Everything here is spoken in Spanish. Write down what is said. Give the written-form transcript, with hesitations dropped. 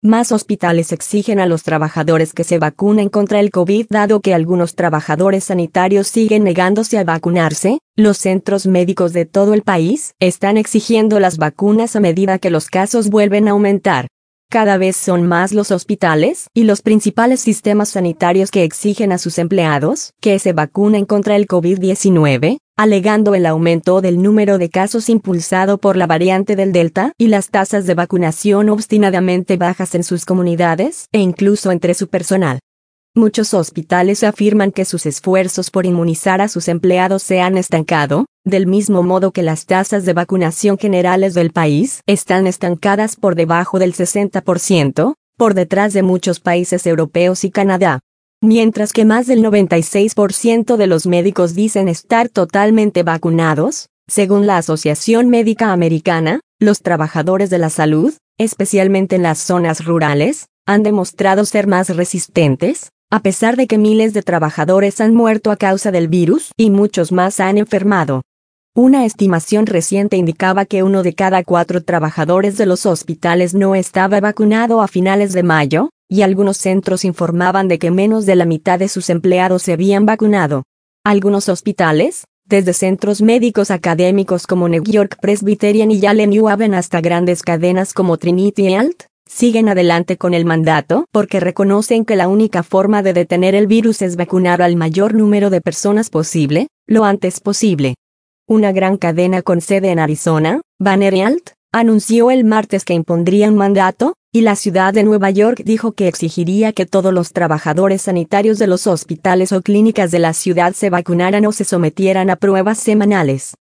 Más hospitales exigen a los trabajadores que se vacunen contra el COVID. Dado que algunos trabajadores sanitarios siguen negándose a vacunarse, los centros médicos de todo el país están exigiendo las vacunas a medida que los casos vuelven a aumentar. Cada vez son más los hospitales y los principales sistemas sanitarios que exigen a sus empleados que se vacunen contra el COVID-19, alegando el aumento del número de casos impulsado por la variante del Delta y las tasas de vacunación obstinadamente bajas en sus comunidades e incluso entre su personal. Muchos hospitales afirman que sus esfuerzos por inmunizar a sus empleados se han estancado, del mismo modo que las tasas de vacunación generales del país están estancadas por debajo del 60%, por detrás de muchos países europeos y Canadá. Mientras que más del 96% de los médicos dicen estar totalmente vacunados, según la Asociación Médica Americana, los trabajadores de la salud, especialmente en las zonas rurales, han demostrado ser más resistentes, a pesar de que miles de trabajadores han muerto a causa del virus y muchos más han enfermado. Una estimación reciente indicaba que 1 de cada 4 trabajadores de los hospitales no estaba vacunado a finales de mayo, y algunos centros informaban de que menos de la mitad de sus empleados se habían vacunado. Algunos hospitales, desde centros médicos académicos como New York Presbyterian y Yale New Haven hasta grandes cadenas como Trinity Health, siguen adelante con el mandato porque reconocen que la única forma de detener el virus es vacunar al mayor número de personas posible, lo antes posible. Una gran cadena con sede en Arizona, Banner Health, anunció el martes que impondría un mandato, y la ciudad de Nueva York dijo que exigiría que todos los trabajadores sanitarios de los hospitales o clínicas de la ciudad se vacunaran o se sometieran a pruebas semanales.